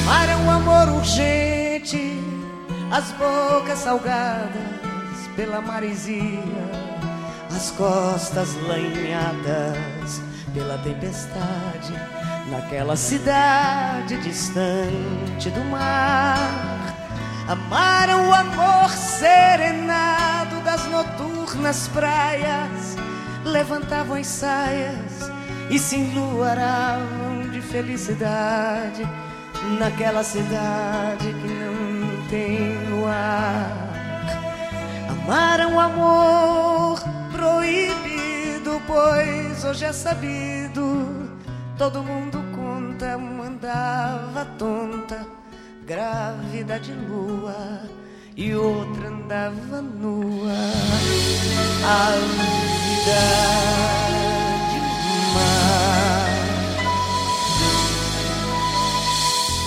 Para um amor urgente, as bocas salgadas pela maresia, as costas lanhadas pela tempestade, naquela cidade distante do mar. Amaram o amor serenado das noturnas praias, levantavam as saias e se enluaravam de felicidade naquela cidade que não tem luar. Amaram o amor proibido, pois hoje é sabido, todo mundo conta, uma andava tonta, grávida de lua, e outra andava nua. A vida de mar.